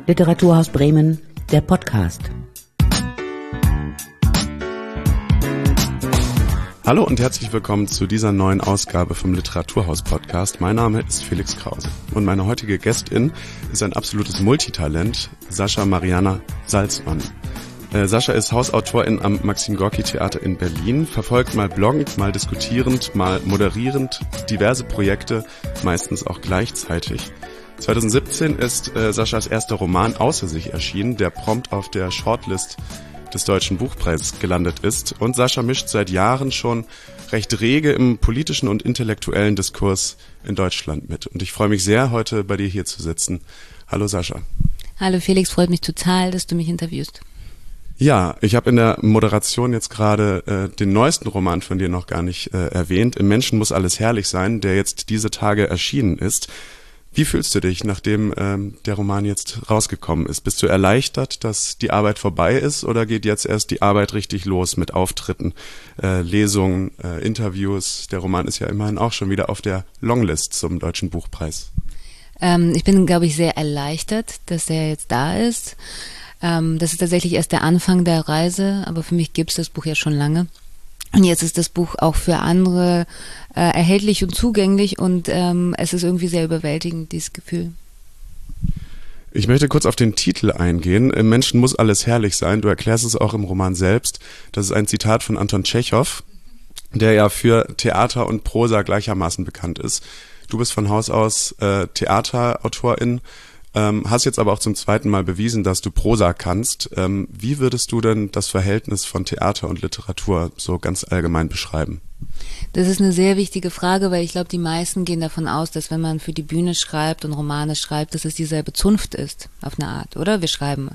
Literaturhaus Bremen, der Podcast. Hallo und herzlich willkommen zu dieser neuen Ausgabe vom Literaturhaus-Podcast. Mein Name ist Felix Krause und meine heutige Gästin ist ein absolutes Multitalent, Sascha Mariana Salzmann. Sascha ist Hausautorin am Maxim-Gorki-Theater in Berlin, verfolgt mal bloggend, mal diskutierend, mal moderierend diverse Projekte, meistens auch gleichzeitig. 2017 ist Saschas erster Roman Außer sich erschienen, der prompt auf der Shortlist des Deutschen Buchpreises gelandet ist. Und Sascha mischt seit Jahren schon recht rege im politischen und intellektuellen Diskurs in Deutschland mit. Und ich freue mich sehr, heute bei dir hier zu sitzen. Hallo Sascha. Hallo Felix, freut mich total, dass du mich interviewst. Ja, ich habe in der Moderation jetzt gerade den neuesten Roman von dir noch gar nicht erwähnt. Im Menschen muss alles herrlich sein, der jetzt diese Tage erschienen ist. Wie fühlst du dich, nachdem der Roman jetzt rausgekommen ist? Bist du erleichtert, dass die Arbeit vorbei ist, oder geht jetzt erst die Arbeit richtig los mit Auftritten, Lesungen, Interviews? Der Roman ist ja immerhin auch schon wieder auf der Longlist zum Deutschen Buchpreis. Ich bin, glaube ich, sehr erleichtert, dass er jetzt da ist. Das ist tatsächlich erst der Anfang der Reise, aber für mich gibt es das Buch ja schon lange. Und jetzt ist das Buch auch für andere erhältlich und zugänglich und es ist irgendwie sehr überwältigend, dieses Gefühl. Ich möchte kurz auf den Titel eingehen. Im Menschen muss alles herrlich sein. Du erklärst es auch im Roman selbst. Das ist ein Zitat von Anton Tschechow, der ja für Theater und Prosa gleichermaßen bekannt ist. Du bist von Haus aus Theaterautorin, hast jetzt aber auch zum zweiten Mal bewiesen, dass du Prosa kannst. Wie würdest du denn das Verhältnis von Theater und Literatur so ganz allgemein beschreiben? Das ist eine sehr wichtige Frage, weil ich glaube, die meisten gehen davon aus, dass wenn man für die Bühne schreibt und Romane schreibt, dass es dieselbe Zunft ist, auf eine Art, oder? Wir schreiben.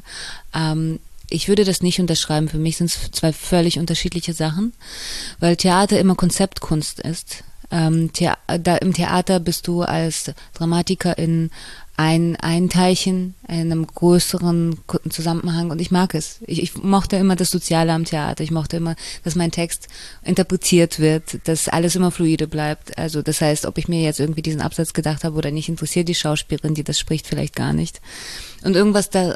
Ich würde das nicht unterschreiben. Für mich sind es zwei völlig unterschiedliche Sachen, weil Theater immer Konzeptkunst ist. Im Theater bist du als Dramatikerin ein Teilchen in einem größeren Zusammenhang, und ich mag es. Ich mochte immer das Soziale am Theater. Ich mochte immer, dass mein Text interpretiert wird, dass alles immer fluide bleibt. Also das heißt, ob ich mir jetzt irgendwie diesen Absatz gedacht habe oder nicht, interessiert die Schauspielerin, die das spricht, vielleicht gar nicht. Und irgendwas da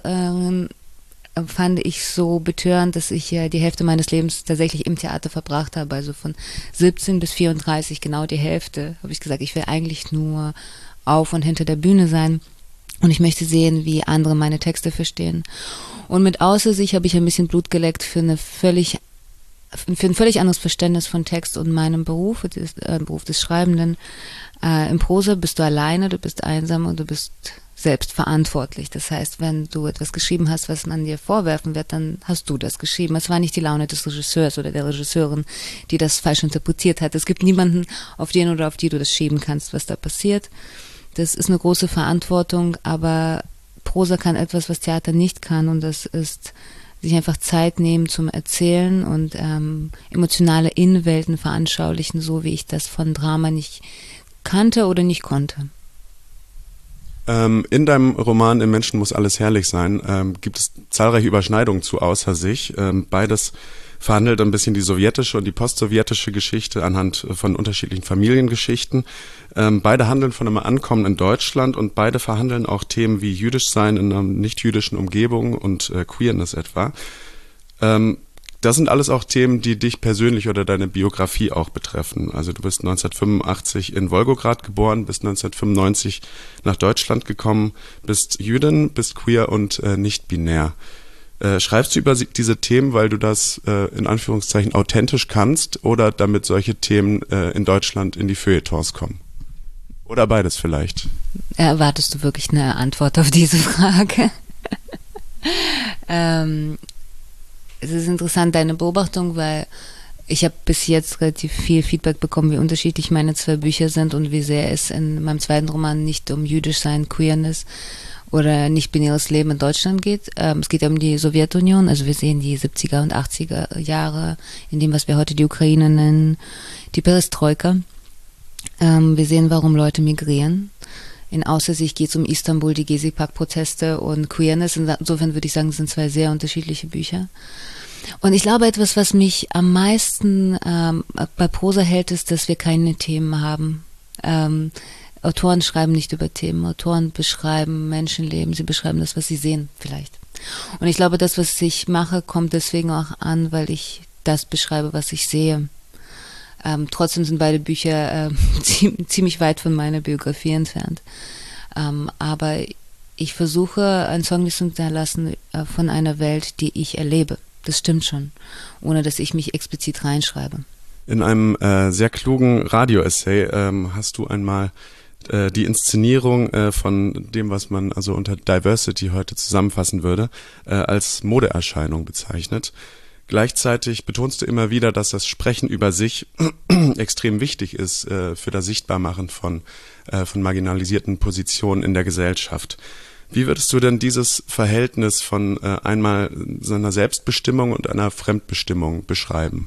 fand ich so betörend, dass ich ja die Hälfte meines Lebens tatsächlich im Theater verbracht habe. Also von 17 bis 34, genau die Hälfte, habe ich gesagt, ich will eigentlich nur auf und hinter der Bühne sein. Und ich möchte sehen, wie andere meine Texte verstehen. Und mit Außer sich habe ich ein bisschen Blut geleckt für ein völlig anderes Verständnis von Text und meinem Beruf, Beruf des Schreibenden. Im Prosa bist du alleine, du bist einsam und du bist selbst verantwortlich. Das heißt, wenn du etwas geschrieben hast, was man dir vorwerfen wird, dann hast du das geschrieben. Es war nicht die Laune des Regisseurs oder der Regisseurin, die das falsch interpretiert hat. Es gibt niemanden, auf den oder auf die du das schieben kannst, was da passiert. Das ist eine große Verantwortung, aber Prosa kann etwas, was Theater nicht kann, und das ist sich einfach Zeit nehmen zum Erzählen und emotionale Innenwelten veranschaulichen, so wie ich das von Drama nicht kannte oder nicht konnte. In deinem Roman Im Menschen muss alles herrlich sein gibt es zahlreiche Überschneidungen zu Außer sich. Beides verhandelt ein bisschen die sowjetische und die postsowjetische Geschichte anhand von unterschiedlichen Familiengeschichten. Beide handeln von einem Ankommen in Deutschland, und beide verhandeln auch Themen wie Jüdischsein in einer nicht-jüdischen Umgebung und Queerness etwa. Das sind alles auch Themen, die dich persönlich oder deine Biografie auch betreffen. Also du bist 1985 in Wolgograd geboren, bist 1995 nach Deutschland gekommen, bist Jüdin, bist queer und nicht binär. Schreibst du über diese Themen, weil du das in Anführungszeichen authentisch kannst, oder damit solche Themen in Deutschland in die Feuilletons kommen? Oder beides vielleicht? Erwartest du wirklich eine Antwort auf diese Frage? Es ist interessant, deine Beobachtung, weil ich habe bis jetzt relativ viel Feedback bekommen, wie unterschiedlich meine zwei Bücher sind und wie sehr es in meinem zweiten Roman nicht um Jüdischsein, Queerness oder nicht-binäres Leben in Deutschland geht. Es geht ja um die Sowjetunion, also wir sehen die 70er und 80er Jahre in dem, was wir heute die Ukraine nennen, die Perestroika. Wir sehen, warum Leute migrieren. In Außer sich geht es um Istanbul, die Gezi-Park-Proteste und Queerness. Insofern würde ich sagen, es sind zwei sehr unterschiedliche Bücher. Und ich glaube, etwas, was mich am meisten bei Prosa hält, ist, dass wir keine Themen haben. Autoren schreiben nicht über Themen, Autoren beschreiben Menschenleben, sie beschreiben das, was sie sehen vielleicht. Und ich glaube, das, was ich mache, kommt deswegen auch an, weil ich das beschreibe, was ich sehe. Trotzdem sind beide Bücher ziemlich weit von meiner Biografie entfernt. Aber ich versuche, ein Songlis zu hinterlassen von einer Welt, die ich erlebe. Das stimmt schon, ohne dass ich mich explizit reinschreibe. In einem sehr klugen Radio-Essay hast du einmal die Inszenierung von dem, was man also unter Diversity heute zusammenfassen würde, als Modeerscheinung bezeichnet. Gleichzeitig betonst du immer wieder, dass das Sprechen über sich extrem wichtig ist für das Sichtbarmachen von marginalisierten Positionen in der Gesellschaft. Wie würdest du denn dieses Verhältnis von einmal seiner Selbstbestimmung und einer Fremdbestimmung beschreiben?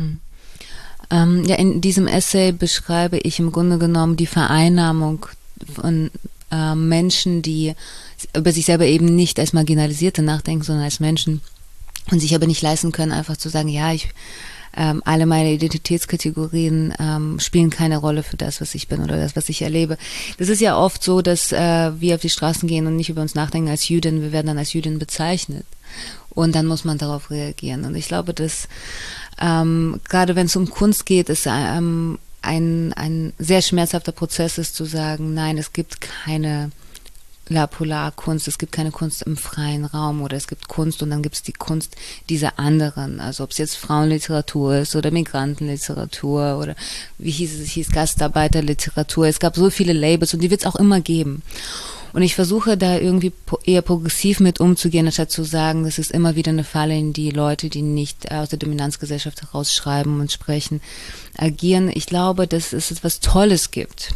Ja, in diesem Essay beschreibe ich im Grunde genommen die Vereinnahmung von Menschen, die über sich selber eben nicht als Marginalisierte nachdenken, sondern als Menschen und sich aber nicht leisten können, einfach zu sagen, ja, alle meine Identitätskategorien spielen keine Rolle für das, was ich bin oder das, was ich erlebe. Das ist ja oft so, dass wir auf die Straßen gehen und nicht über uns nachdenken als Jüdin, wir werden dann als Jüdin bezeichnet. Und dann muss man darauf reagieren. Und ich glaube, dass gerade wenn es um Kunst geht, es ein sehr schmerzhafter Prozess ist zu sagen, nein, es gibt keine La Polar-Kunst, es gibt keine Kunst im freien Raum oder es gibt Kunst und dann gibt es die Kunst dieser anderen, also ob es jetzt Frauenliteratur ist oder Migrantenliteratur oder wie hieß Gastarbeiterliteratur, es gab so viele Labels und die wird es auch immer geben. Und ich versuche da irgendwie eher progressiv mit umzugehen, anstatt zu sagen, das ist immer wieder eine Falle, in die Leute, die nicht aus der Dominanzgesellschaft herausschreiben und sprechen, agieren. Ich glaube, dass es etwas Tolles gibt.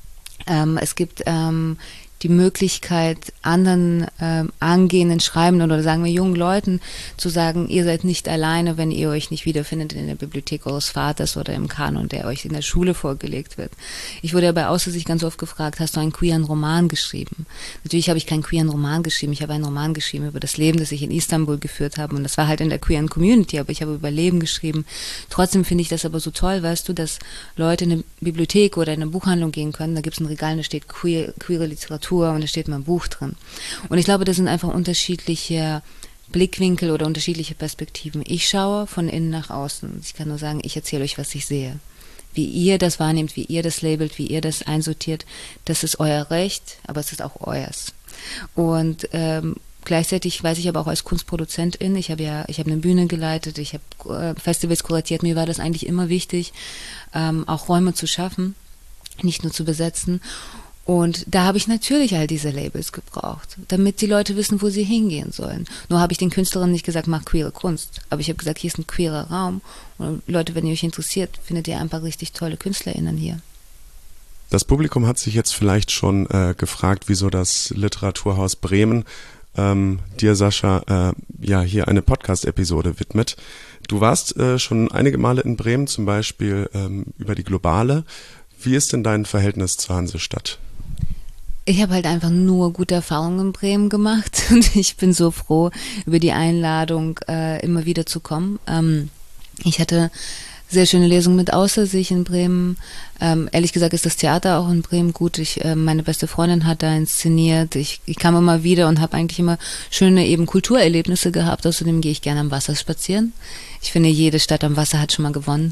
Es gibt die Möglichkeit, anderen angehenden Schreibenden oder sagen wir jungen Leuten zu sagen, ihr seid nicht alleine, wenn ihr euch nicht wiederfindet in der Bibliothek eures Vaters oder im Kanon, der euch in der Schule vorgelegt wird. Ich wurde ja bei Aussicht ganz oft gefragt, hast du einen queeren Roman geschrieben? Natürlich habe ich keinen queeren Roman geschrieben, ich habe einen Roman geschrieben über das Leben, das ich in Istanbul geführt habe und das war halt in der queeren Community, aber ich habe über Leben geschrieben. Trotzdem finde ich das aber so toll, weißt du, dass Leute in eine Bibliothek oder in eine Buchhandlung gehen können, da gibt es ein Regal, da steht queere Literatur und da steht mein Buch drin. Und ich glaube, das sind einfach unterschiedliche Blickwinkel oder unterschiedliche Perspektiven. Ich schaue von innen nach außen. Ich kann nur sagen, ich erzähle euch, was ich sehe. Wie ihr das wahrnehmt, wie ihr das labelt, wie ihr das einsortiert, das ist euer Recht, aber es ist auch euers. Und gleichzeitig weiß ich aber auch als Kunstproduzentin, ich habe eine Bühne geleitet, ich habe Festivals kuratiert, mir war das eigentlich immer wichtig, auch Räume zu schaffen, nicht nur zu besetzen. Und da habe ich natürlich all diese Labels gebraucht, damit die Leute wissen, wo sie hingehen sollen. Nur habe ich den Künstlerinnen nicht gesagt, mach queere Kunst. Aber ich habe gesagt, hier ist ein queerer Raum. Und Leute, wenn ihr euch interessiert, findet ihr ein paar richtig tolle KünstlerInnen hier. Das Publikum hat sich jetzt vielleicht schon gefragt, wieso das Literaturhaus Bremen dir, Sascha, hier eine Podcast-Episode widmet. Du warst schon einige Male in Bremen, zum Beispiel über die Globale. Wie ist denn dein Verhältnis zur Hansestadt? Ich habe halt einfach nur gute Erfahrungen in Bremen gemacht und ich bin so froh über die Einladung, immer wieder zu kommen. Ich hatte sehr schöne Lesungen mit Außer-sich in Bremen. Ehrlich gesagt ist das Theater auch in Bremen gut. Meine beste Freundin hat da inszeniert. Ich kam immer wieder und habe eigentlich immer schöne eben Kulturerlebnisse gehabt. Außerdem gehe ich gerne am Wasser spazieren. Ich finde, jede Stadt am Wasser hat schon mal gewonnen.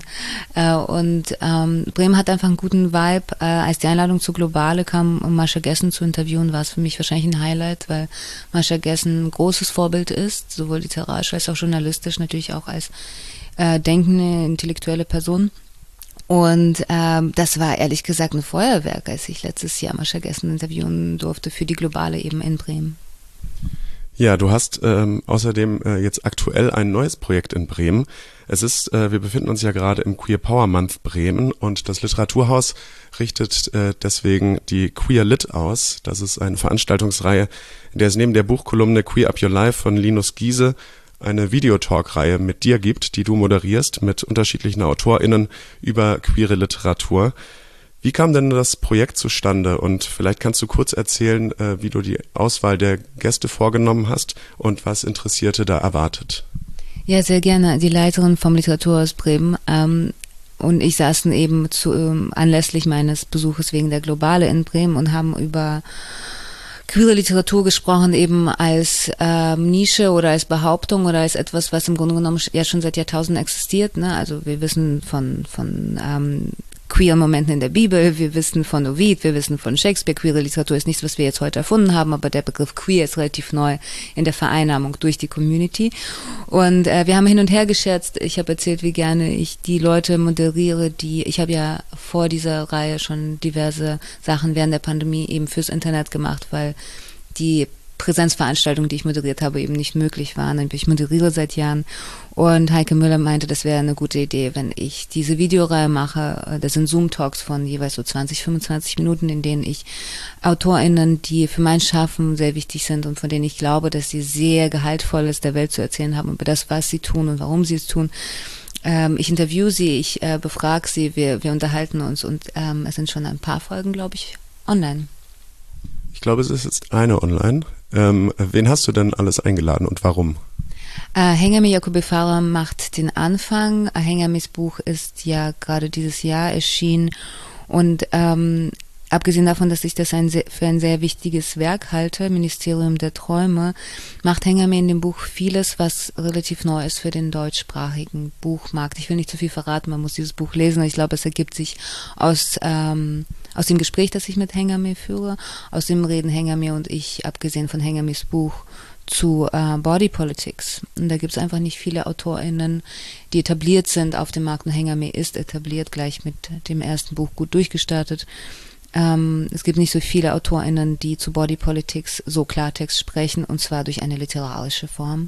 Und Bremen hat einfach einen guten Vibe. Als die Einladung zur Globale kam, um Mascha Gessen zu interviewen, war es für mich wahrscheinlich ein Highlight, weil Mascha Gessen ein großes Vorbild ist, sowohl literarisch als auch journalistisch, natürlich auch als denkende, intellektuelle Person. Und das war ehrlich gesagt ein Feuerwerk, als ich letztes Jahr Mascha Gessen interviewen durfte für die Globale eben in Bremen. Ja, du hast außerdem jetzt aktuell ein neues Projekt in Bremen. Wir befinden uns ja gerade im Queer Power Month Bremen und das Literaturhaus richtet deswegen die Queer Lit aus. Das ist eine Veranstaltungsreihe, in der es neben der Buchkolumne Queer Up Your Life von Linus Giese eine Videotalk-Reihe mit dir gibt, die du moderierst mit unterschiedlichen AutorInnen über queere Literatur. Wie kam denn das Projekt zustande? Und vielleicht kannst du kurz erzählen, wie du die Auswahl der Gäste vorgenommen hast und was Interessierte da erwartet. Ja, sehr gerne. Die Leiterin vom Literaturhaus Bremen und ich saßen eben anlässlich meines Besuches wegen der Globale in Bremen und haben über queere Literatur gesprochen, eben als Nische oder als Behauptung oder als etwas, was im Grunde genommen ja schon seit Jahrtausenden existiert. Ne? Also wir wissen von queeren Momenten in der Bibel, wir wissen von Ovid, wir wissen von Shakespeare. Queere Literatur ist nichts, was wir jetzt heute erfunden haben, aber der Begriff queer ist relativ neu in der Vereinnahmung durch die Community. Und wir haben hin und her gescherzt. Ich habe erzählt, wie gerne ich die Leute moderiere, ich habe ja vor dieser Reihe schon diverse Sachen während der Pandemie eben fürs Internet gemacht, weil die Präsenzveranstaltungen, die ich moderiert habe, eben nicht möglich waren. Ich moderiere seit Jahren und Heike Müller meinte, das wäre eine gute Idee, wenn ich diese Videoreihe mache. Das sind Zoom-Talks von jeweils so 20, 25 Minuten, in denen ich AutorInnen, die für mein Schaffen sehr wichtig sind und von denen ich glaube, dass sie sehr Gehaltvolles der Welt zu erzählen haben über das, was sie tun und warum sie es tun. Ich interviewe sie, ich befrage sie, wir unterhalten uns und es sind schon ein paar Folgen, glaube ich, online. Ich glaube, es ist jetzt eine online. Wen hast du denn alles eingeladen und warum? Hengame Jacobi Farah macht den Anfang. Hengames Buch ist ja gerade dieses Jahr erschienen und abgesehen davon, dass ich das für ein sehr wichtiges Werk halte, Ministerium der Träume, macht Hengame in dem Buch vieles, was relativ neu ist für den deutschsprachigen Buchmarkt. Ich will nicht zu viel verraten, man muss dieses Buch lesen. Ich glaube, es ergibt sich aus dem Gespräch, das ich mit Hengame führe, aus dem reden Hengame und ich, abgesehen von Hengames Buch, zu Body Politics. Und da gibt es einfach nicht viele AutorInnen, die etabliert sind auf dem Markt. Und Hengame ist etabliert, gleich mit dem ersten Buch gut durchgestartet. Es gibt nicht so viele AutorInnen, die zu Body Politics so Klartext sprechen, und zwar durch eine literarische Form.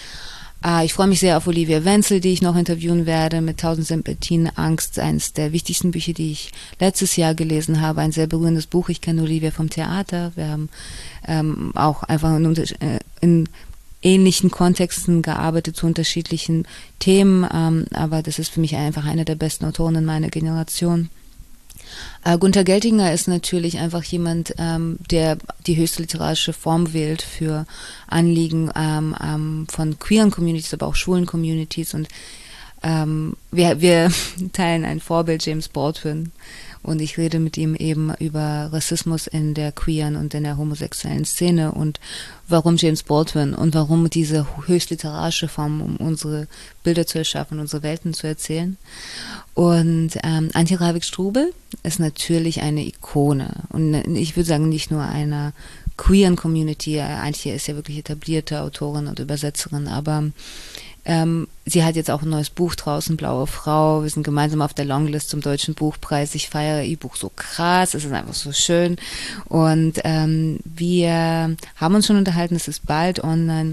Ich freue mich sehr auf Olivia Wenzel, die ich noch interviewen werde, mit 1000 Sympathien, Angst, eines der wichtigsten Bücher, die ich letztes Jahr gelesen habe, ein sehr berührendes Buch. Ich kenne Olivia vom Theater. Wir haben auch einfach in ähnlichen Kontexten gearbeitet zu unterschiedlichen Themen, aber das ist für mich einfach eine der besten Autoren in meiner Generation. Gunther Geltinger ist natürlich einfach jemand, der die höchste literarische Form wählt für Anliegen von queeren Communities, aber auch schwulen Communities, und wir teilen ein Vorbild, James Baldwin, und ich rede mit ihm eben über Rassismus in der queeren und in der homosexuellen Szene und warum James Baldwin und warum diese höchst literarische Form, um unsere Bilder zu erschaffen, unsere Welten zu erzählen. Und Antje Ravik-Strubel ist natürlich eine Ikone und ich würde sagen nicht nur einer queeren Community. Antje ist ja wirklich etablierte Autorin und Übersetzerin, aber sie hat jetzt auch ein neues Buch draußen, Blaue Frau. Wir sind gemeinsam auf der Longlist zum Deutschen Buchpreis. Ich feiere ihr Buch so krass, es ist einfach so schön. Und wir haben uns schon unterhalten, es ist bald online,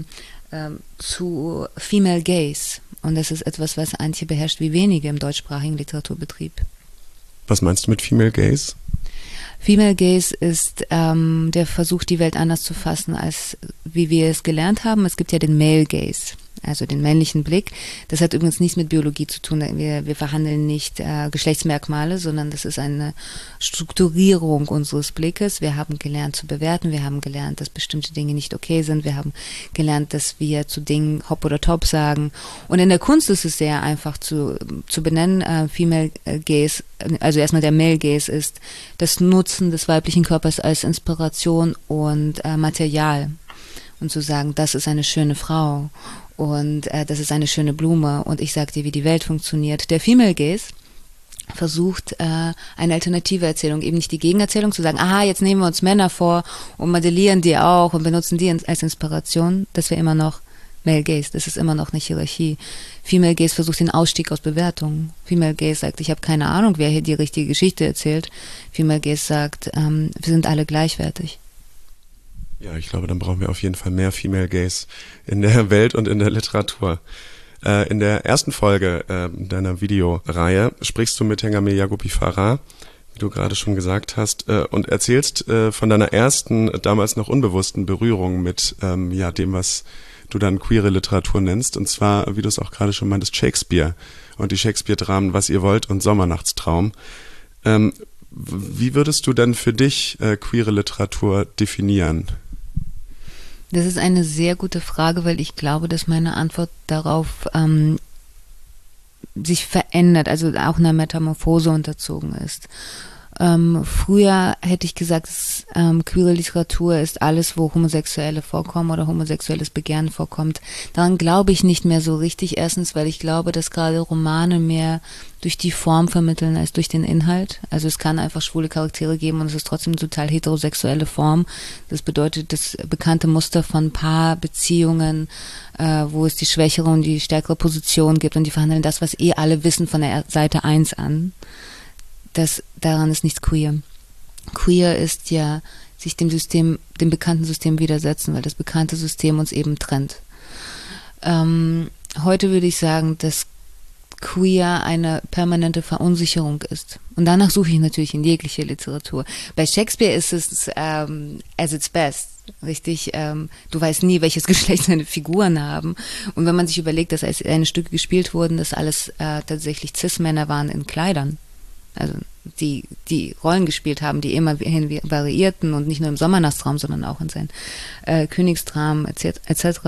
zu Female Gaze. Und das ist etwas, was Antje beherrscht wie wenige im deutschsprachigen Literaturbetrieb. Was meinst du mit Female Gaze? Female Gaze ist der Versuch, die Welt anders zu fassen, als wie wir es gelernt haben. Es gibt ja den Male Gaze, also den männlichen Blick. Das hat übrigens nichts mit Biologie zu tun. Wir verhandeln nicht Geschlechtsmerkmale, sondern das ist eine Strukturierung unseres Blickes. Wir haben gelernt zu bewerten, wir haben gelernt, dass bestimmte Dinge nicht okay sind, wir haben gelernt, dass wir zu Dingen hopp oder top sagen. Und in der Kunst ist es sehr einfach zu benennen. Female Gaze, also erstmal der Male Gaze, ist das Nutzen des weiblichen Körpers als Inspiration und Material. Und zu sagen, das ist eine schöne Frau und das ist eine schöne Blume und ich sag dir, wie die Welt funktioniert. Der Female Gaze versucht eine alternative Erzählung, eben nicht die Gegenerzählung, zu sagen, aha, jetzt nehmen wir uns Männer vor und modellieren die auch und benutzen die als Inspiration. Das wäre immer noch Male Gaze, das ist immer noch eine Hierarchie. Female Gaze versucht den Ausstieg aus Bewertungen. Female Gaze sagt, ich habe keine Ahnung, wer hier die richtige Geschichte erzählt. Female Gaze sagt, wir sind alle gleichwertig. Ja, ich glaube, dann brauchen wir auf jeden Fall mehr Female Gaze in der Welt und in der Literatur. In der ersten Folge deiner Videoreihe sprichst du mit Hengame Jacobi Farah, wie du gerade schon gesagt hast, und erzählst von deiner ersten, damals noch unbewussten Berührung mit dem, was du dann queere Literatur nennst, und zwar, wie du es auch gerade schon meintest, Shakespeare und die Shakespeare-Dramen Was ihr wollt und Sommernachtstraum. Wie würdest du denn für dich queere Literatur definieren? Das ist eine sehr gute Frage, weil ich glaube, dass meine Antwort darauf sich verändert, also auch einer Metamorphose unterzogen ist. Früher hätte ich gesagt, queere Literatur ist alles, wo Homosexuelle vorkommen oder homosexuelles Begehren vorkommt. Daran glaube ich nicht mehr so richtig. Erstens, weil ich glaube, dass gerade Romane mehr durch die Form vermitteln als durch den Inhalt. Also es kann einfach schwule Charaktere geben und es ist trotzdem eine total heterosexuelle Form. Das bedeutet, das bekannte Muster von Paarbeziehungen, wo es die schwächere und die stärkere Position gibt und die verhandeln das, was alle wissen von der Seite 1 an. Daran ist nichts queer. Queer ist ja sich dem bekannten System widersetzen, weil das bekannte System uns eben trennt. Heute würde ich sagen, dass queer eine permanente Verunsicherung ist. Und danach suche ich natürlich in jeglicher Literatur. Bei Shakespeare ist es as its best. Richtig, du weißt nie, welches Geschlecht seine Figuren haben. Und wenn man sich überlegt, dass als seine Stücke gespielt wurden, dass alles tatsächlich Cis-Männer waren in Kleidern. Also die Rollen gespielt haben, die immerhin variierten und nicht nur im Sommernachtstraum, sondern auch in seinen Königstraum etc.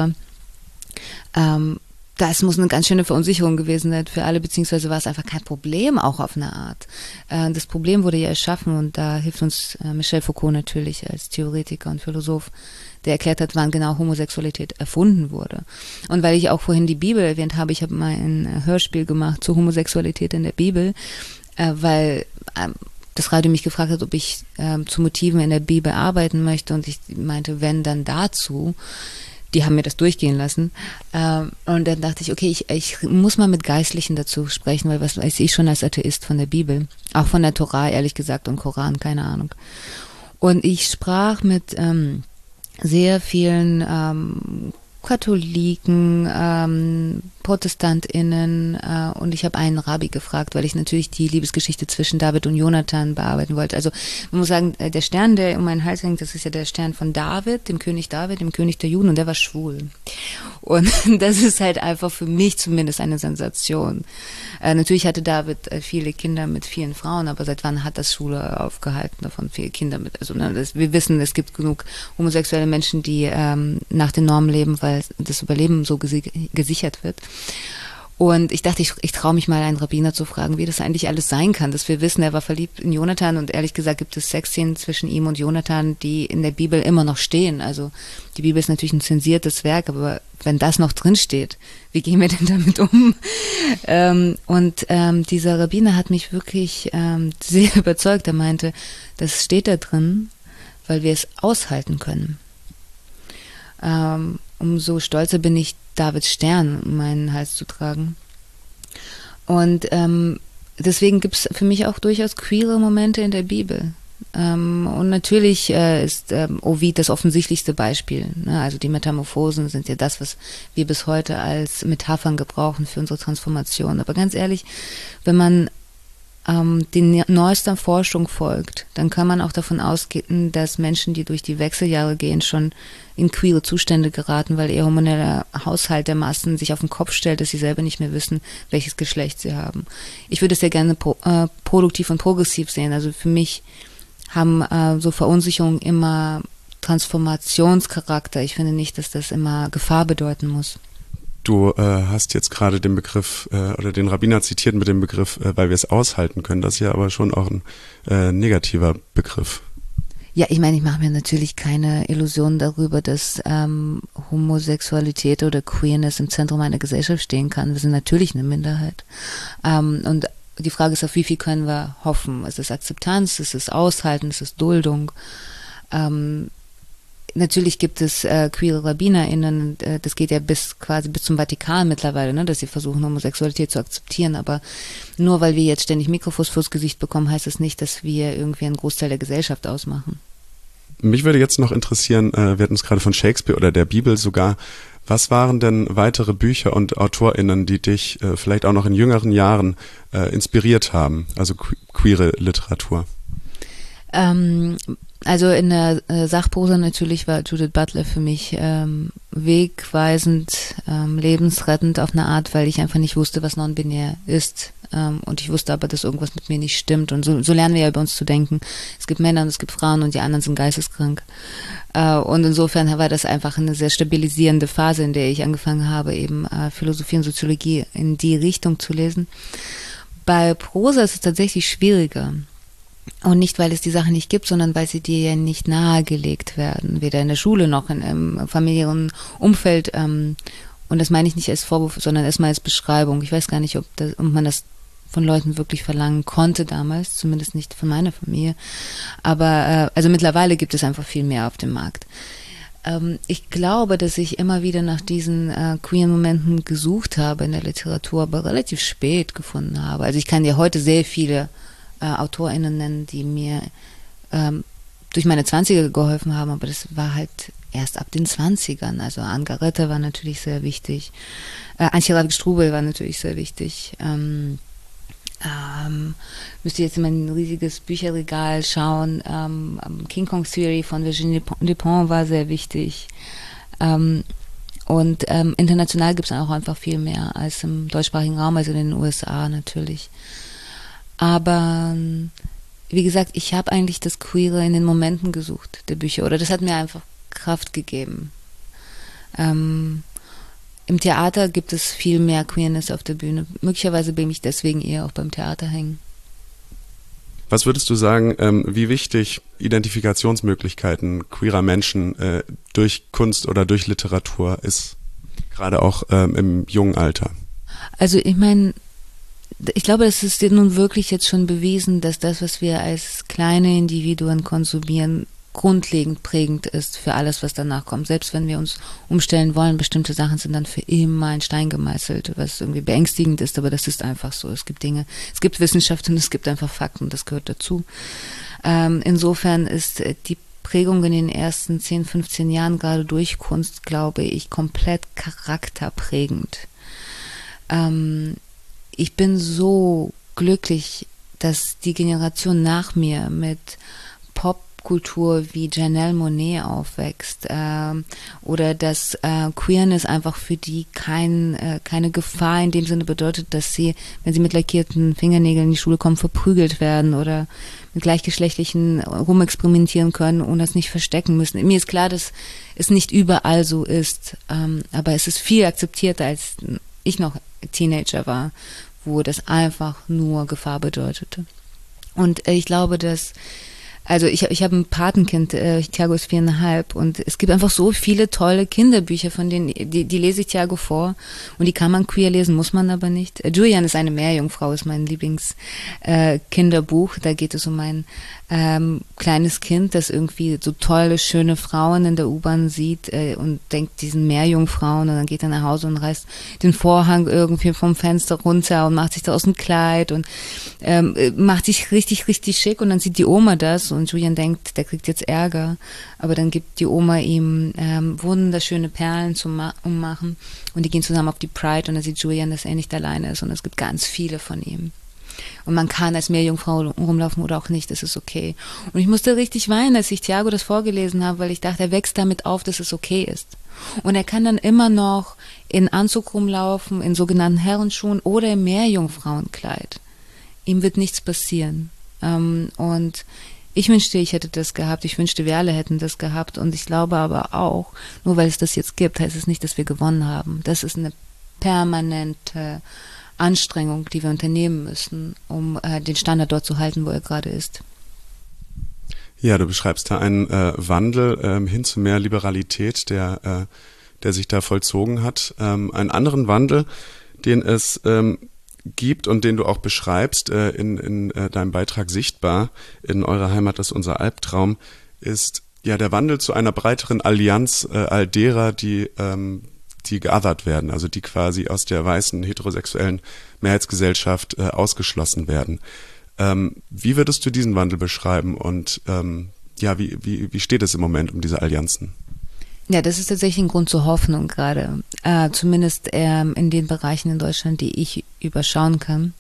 Das muss eine ganz schöne Verunsicherung gewesen sein für alle, beziehungsweise war es einfach kein Problem, auch auf eine Art. Das Problem wurde ja erschaffen und da hilft uns Michel Foucault natürlich als Theoretiker und Philosoph, der erklärt hat, wann genau Homosexualität erfunden wurde. Und weil ich auch vorhin die Bibel erwähnt habe, ich habe mal ein Hörspiel gemacht zur Homosexualität in der Bibel, weil das Radio mich gefragt hat, ob ich zu Motiven in der Bibel arbeiten möchte und ich meinte, wenn, dann dazu. Die haben mir das durchgehen lassen und dann dachte ich, okay, ich muss mal mit Geistlichen dazu sprechen, weil was weiß ich schon als Atheist von der Bibel, auch von der Tora, ehrlich gesagt, und Koran, keine Ahnung. Und ich sprach mit sehr vielen Katholiken, ProtestantInnen und ich habe einen Rabbi gefragt, weil ich natürlich die Liebesgeschichte zwischen David und Jonathan bearbeiten wollte. Also man muss sagen, der Stern, der um meinen Hals hängt, das ist ja der Stern von David, dem König der Juden, und der war schwul. Und das ist halt einfach für mich zumindest eine Sensation. Natürlich hatte David viele Kinder mit vielen Frauen, aber seit wann hat das Schwule aufgehalten, davon viele Kinder mit? Also wir wissen, es gibt genug homosexuelle Menschen, die nach den Normen leben, weil das Überleben so gesichert wird. Und ich dachte, ich traue mich mal, einen Rabbiner zu fragen, wie das eigentlich alles sein kann, dass wir wissen, er war verliebt in Jonathan und ehrlich gesagt gibt es Sexszenen zwischen ihm und Jonathan, die in der Bibel immer noch stehen. Also die Bibel ist natürlich ein zensiertes Werk, aber wenn das noch drin steht, wie gehen wir denn damit um? Dieser Rabbiner hat mich wirklich sehr überzeugt. Er meinte, das steht da drin, weil wir es aushalten können. Umso stolzer bin ich, Davids Stern um meinen Hals zu tragen. Und deswegen gibt es für mich auch durchaus queere Momente in der Bibel. Und natürlich ist Ovid das offensichtlichste Beispiel. Ne? Also die Metamorphosen sind ja das, was wir bis heute als Metaphern gebrauchen für unsere Transformation. Aber ganz ehrlich, wenn man den neuesten Forschung folgt, dann kann man auch davon ausgehen, dass Menschen, die durch die Wechseljahre gehen, schon in queere Zustände geraten, weil ihr hormoneller Haushalt der Massen sich auf den Kopf stellt, dass sie selber nicht mehr wissen, welches Geschlecht sie haben. Ich würde es ja gerne produktiv und progressiv sehen. Also für mich haben so Verunsicherungen immer Transformationscharakter. Ich finde nicht, dass das immer Gefahr bedeuten muss. Du hast jetzt gerade den Begriff oder den Rabbiner zitiert mit dem Begriff, weil wir es aushalten können. Das ist ja aber schon auch ein negativer Begriff. Ja, ich meine, ich mache mir natürlich keine Illusionen darüber, dass Homosexualität oder Queerness im Zentrum einer Gesellschaft stehen kann. Wir sind natürlich eine Minderheit. Und die Frage ist, auf wie viel können wir hoffen? Ist es Akzeptanz? Ist es Aushalten? Ist es Duldung? Natürlich gibt es queere RabbinerInnen, das geht ja quasi bis zum Vatikan mittlerweile, ne, dass sie versuchen, Homosexualität zu akzeptieren, aber nur weil wir jetzt ständig Mikrofons vors Gesicht bekommen, heißt das nicht, dass wir irgendwie einen Großteil der Gesellschaft ausmachen. Mich würde jetzt noch interessieren, wir hatten es gerade von Shakespeare oder der Bibel sogar, was waren denn weitere Bücher und AutorInnen, die dich vielleicht auch noch in jüngeren Jahren inspiriert haben, also queere Literatur? Also in der Sachprosa natürlich war Judith Butler für mich wegweisend, lebensrettend auf eine Art, weil ich einfach nicht wusste, was non-binär ist. und ich wusste aber, dass irgendwas mit mir nicht stimmt. Und so lernen wir ja über uns zu denken. Es gibt Männer und es gibt Frauen und die anderen sind geisteskrank. Und insofern war das einfach eine sehr stabilisierende Phase, in der ich angefangen habe, eben Philosophie und Soziologie in die Richtung zu lesen. Bei Prosa ist es tatsächlich schwieriger. Und nicht, weil es die Sache nicht gibt, sondern weil sie dir ja nicht nahegelegt werden, weder in der Schule noch im familiären Umfeld. Und das meine ich nicht als Vorwurf, sondern erstmal als Beschreibung. Ich weiß gar nicht, ob man das von Leuten wirklich verlangen konnte damals, zumindest nicht von meiner Familie. Aber also mittlerweile gibt es einfach viel mehr auf dem Markt. Ich glaube, dass ich immer wieder nach diesen queeren Momenten gesucht habe in der Literatur, aber relativ spät gefunden habe. Also ich kann dir heute sehr viele AutorInnen nennen, die mir durch meine 20er geholfen haben, aber das war halt erst ab den 20ern. Also Angaretta war natürlich sehr wichtig. Antje Ravik-Strubel war natürlich sehr wichtig. Müsste jetzt in mein riesiges Bücherregal schauen. King Kong Theory von Virginie Despentes war sehr wichtig. Und international gibt es auch einfach viel mehr als im deutschsprachigen Raum, also in den USA natürlich. Aber wie gesagt, ich habe eigentlich das Queere in den Momenten gesucht, der Bücher. Oder das hat mir einfach Kraft gegeben. Im Theater gibt es viel mehr Queerness auf der Bühne. Möglicherweise bin ich deswegen eher auch beim Theater hängen. Was würdest du sagen, wie wichtig Identifikationsmöglichkeiten queerer Menschen durch Kunst oder durch Literatur ist, gerade auch im jungen Alter? Also ich meine, ich glaube, es ist nun wirklich jetzt schon bewiesen, dass das, was wir als kleine Individuen konsumieren, grundlegend prägend ist für alles, was danach kommt. Selbst wenn wir uns umstellen wollen, bestimmte Sachen sind dann für immer in Stein gemeißelt, was irgendwie beängstigend ist, aber das ist einfach so. Es gibt Dinge, es gibt Wissenschaft und es gibt einfach Fakten, das gehört dazu. Insofern ist die Prägung in den ersten 10, 15 Jahren gerade durch Kunst, glaube ich, komplett charakterprägend. Ich bin so glücklich, dass die Generation nach mir mit Popkultur wie Janelle Monáe aufwächst oder dass Queerness einfach für die keine Gefahr in dem Sinne bedeutet, dass sie, wenn sie mit lackierten Fingernägeln in die Schule kommen, verprügelt werden oder mit Gleichgeschlechtlichen rumexperimentieren können und das nicht verstecken müssen. Mir ist klar, dass es nicht überall so ist, aber es ist viel akzeptierter, als ich noch Teenager war, wo das einfach nur Gefahr bedeutete. Und ich glaube, dass also ich habe ein Patenkind, Thiago ist 4,5 und es gibt einfach so viele tolle Kinderbücher, von denen, die lese ich Thiago vor und die kann man queer lesen, muss man aber nicht. Julian ist eine Meerjungfrau, ist mein Lieblings-Kinderbuch. Da geht es um ein kleines Kind, das irgendwie so tolle, schöne Frauen in der U-Bahn sieht und denkt, die sind Meerjungfrauen und dann geht er nach Hause und reißt den Vorhang irgendwie vom Fenster runter und macht sich da aus dem Kleid und macht sich richtig, richtig schick und dann sieht die Oma das und Julian denkt, der kriegt jetzt Ärger, aber dann gibt die Oma ihm wunderschöne Perlen zum Ummachen und die gehen zusammen auf die Pride und dann sieht Julian, dass er nicht alleine ist und es gibt ganz viele von ihm. Und man kann als Meerjungfrau rumlaufen oder auch nicht, das ist okay. Und ich musste richtig weinen, als ich Thiago das vorgelesen habe, weil ich dachte, er wächst damit auf, dass es okay ist. Und er kann dann immer noch in Anzug rumlaufen, in sogenannten Herrenschuhen oder im Meerjungfrauenkleid. Ihm wird nichts passieren. Und ich wünschte, ich hätte das gehabt. Ich wünschte, wir alle hätten das gehabt. Und ich glaube aber auch, nur weil es das jetzt gibt, heißt es nicht, dass wir gewonnen haben. Das ist eine permanente Anstrengung, die wir unternehmen müssen, um den Standard dort zu halten, wo er gerade ist. Ja, du beschreibst da einen Wandel hin zu mehr Liberalität, der sich da vollzogen hat. Einen anderen Wandel, den es gibt und den du auch beschreibst in deinem Beitrag Sichtbar, in eurer Heimat ist unser Albtraum, ist ja der Wandel zu einer breiteren Allianz all derer, die geothert werden, also die quasi aus der weißen, heterosexuellen Mehrheitsgesellschaft ausgeschlossen werden. Wie würdest du diesen Wandel beschreiben und wie steht es im Moment um diese Allianzen? Ja, das ist tatsächlich ein Grund zur Hoffnung gerade, zumindest in den Bereichen in Deutschland, die ich überschauen kann.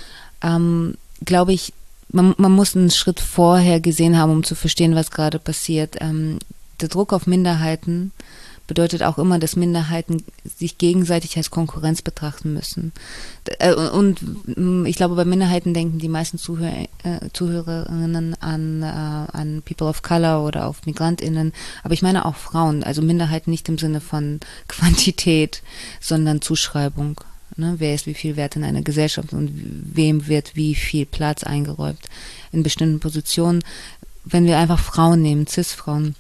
Glaube ich, man muss einen Schritt vorher gesehen haben, um zu verstehen, was gerade passiert. Der Druck auf Minderheiten bedeutet auch immer, dass Minderheiten sich gegenseitig als Konkurrenz betrachten müssen. Und ich glaube, bei Minderheiten denken die meisten Zuhörerinnen an People of Color oder auf MigrantInnen, aber ich meine auch Frauen, also Minderheiten nicht im Sinne von Quantität, sondern Zuschreibung. Ne? Wer ist wie viel wert in einer Gesellschaft und wem wird wie viel Platz eingeräumt in bestimmten Positionen. Wenn wir einfach Frauen nehmen, Cis-Frauen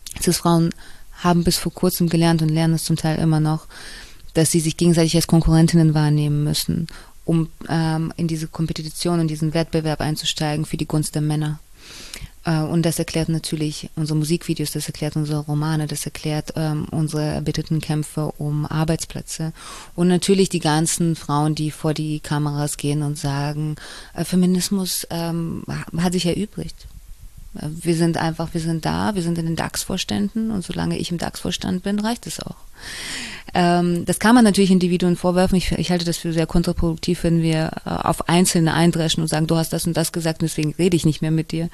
haben bis vor kurzem gelernt und lernen es zum Teil immer noch, dass sie sich gegenseitig als Konkurrentinnen wahrnehmen müssen, um in diese Kompetition und diesen Wettbewerb einzusteigen für die Gunst der Männer. Und das erklärt natürlich unsere Musikvideos, das erklärt unsere Romane, das erklärt unsere erbitterten Kämpfe um Arbeitsplätze. Und natürlich die ganzen Frauen, die vor die Kameras gehen und sagen, Feminismus hat sich erübrigt. Wir sind da, wir sind in den DAX-Vorständen und solange ich im DAX-Vorstand bin, reicht es auch. Das kann man natürlich Individuen vorwerfen. Ich halte das für sehr kontraproduktiv, wenn wir auf Einzelne eindreschen und sagen, du hast das und das gesagt und deswegen rede ich nicht mehr mit dir.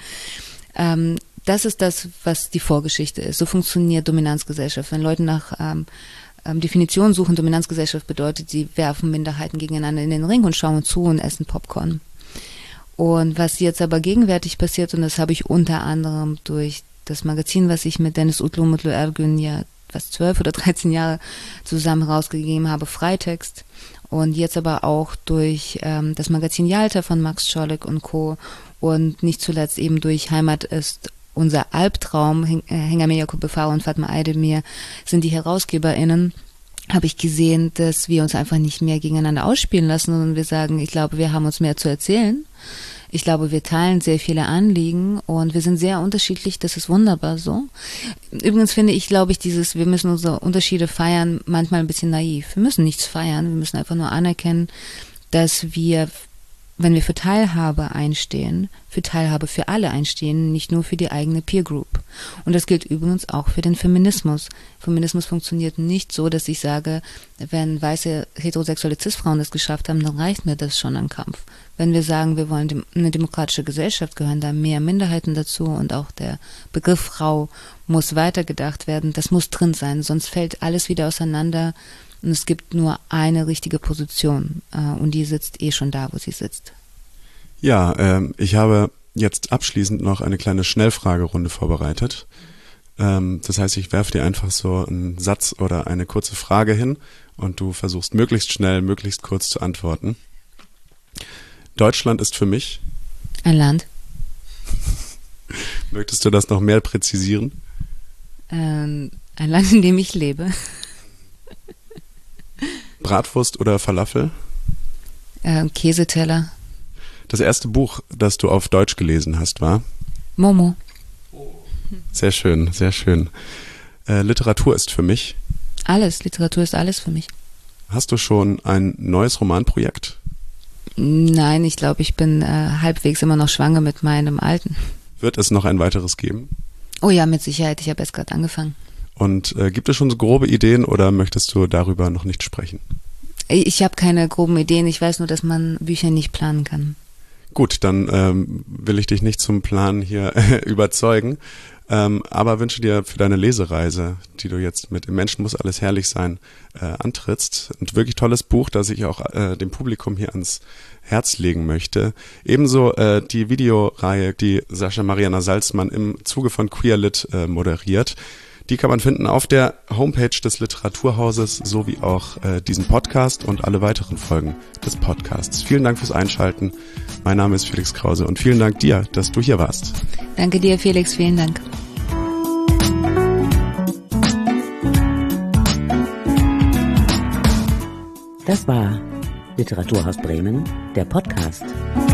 Das ist das, was die Vorgeschichte ist. So funktioniert Dominanzgesellschaft. Wenn Leute nach Definitionen suchen, Dominanzgesellschaft bedeutet, sie werfen Minderheiten gegeneinander in den Ring und schauen zu und essen Popcorn. Und was jetzt aber gegenwärtig passiert, und das habe ich unter anderem durch das Magazin, was ich mit Deniz Utlu und Mutlu Ergün ja fast 12 oder 13 Jahre zusammen rausgegeben habe, Freitext, und jetzt aber auch durch das Magazin Yalta von Max Czolek und Co. und nicht zuletzt eben durch Heimat ist unser Albtraum, Hengame Jakob Befar und Fatma Aydemir sind die HerausgeberInnen, habe ich gesehen, dass wir uns einfach nicht mehr gegeneinander ausspielen lassen, sondern wir sagen, ich glaube, wir haben uns mehr zu erzählen. Ich glaube, wir teilen sehr viele Anliegen und wir sind sehr unterschiedlich, das ist wunderbar so. Übrigens finde ich, glaube ich, wir müssen unsere Unterschiede feiern, manchmal ein bisschen naiv. Wir müssen nichts feiern, wir müssen einfach nur anerkennen, dass wir, wenn wir für Teilhabe einstehen, für Teilhabe für alle einstehen, nicht nur für die eigene Peer Group. Und das gilt übrigens auch für den Feminismus. Feminismus funktioniert nicht so, dass ich sage, wenn weiße heterosexuelle Cis-Frauen das geschafft haben, dann reicht mir das schon an Kampf. Wenn wir sagen, wir wollen eine demokratische Gesellschaft, gehören da mehr Minderheiten dazu und auch der Begriff Frau muss weitergedacht werden. Das muss drin sein, sonst fällt alles wieder auseinander und es gibt nur eine richtige Position und die sitzt schon da, wo sie sitzt. Ja, ich habe jetzt abschließend noch eine kleine Schnellfragerunde vorbereitet. Das heißt, ich werfe dir einfach so einen Satz oder eine kurze Frage hin und du versuchst möglichst schnell, möglichst kurz zu antworten. Deutschland ist für mich? Ein Land. Möchtest du das noch mehr präzisieren? Ein Land, in dem ich lebe. Bratwurst oder Falafel? Käseteller. Das erste Buch, das du auf Deutsch gelesen hast, war? Momo. Sehr schön, sehr schön. Literatur ist für mich? Alles, Literatur ist alles für mich. Hast du schon ein neues Romanprojekt? Nein, ich glaube, ich bin halbwegs immer noch schwanger mit meinem alten. Wird es noch ein weiteres geben? Oh ja, mit Sicherheit. Ich habe erst gerade angefangen. Und gibt es schon so grobe Ideen oder möchtest du darüber noch nicht sprechen? Ich habe keine groben Ideen. Ich weiß nur, dass man Bücher nicht planen kann. Gut, dann will ich dich nicht zum Planen hier überzeugen, aber wünsche dir für deine Lesereise, die du jetzt mit Im Menschen muss alles herrlich sein antrittst. Ein wirklich tolles Buch, das ich auch dem Publikum hier ans Herz legen möchte. Ebenso die Videoreihe, die Sascha Mariana Salzmann im Zuge von Queerlit moderiert. Die kann man finden auf der Homepage des Literaturhauses sowie auch diesen Podcast und alle weiteren Folgen des Podcasts. Vielen Dank fürs Einschalten. Mein Name ist Felix Krause und vielen Dank dir, dass du hier warst. Danke dir, Felix. Vielen Dank. Das war Literaturhaus Bremen, der Podcast.